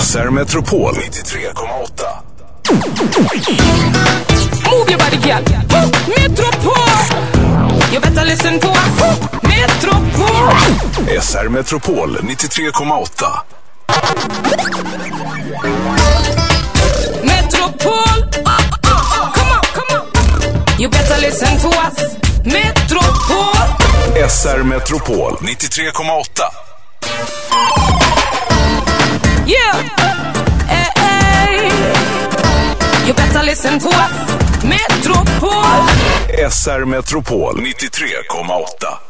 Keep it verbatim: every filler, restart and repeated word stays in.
S R Metropol nittiotre komma åtta. Move your body, girl. Metropol. You better listen to us. Metropol. S R Metropol nittiotre komma åtta. Metropol. Come on, come on. You better listen to us. Metropol. S R Metropol nittiotre komma åtta. Yeah. Hey, hey. You better listen to us. Metropol. S R Metropol nittiotre komma åtta.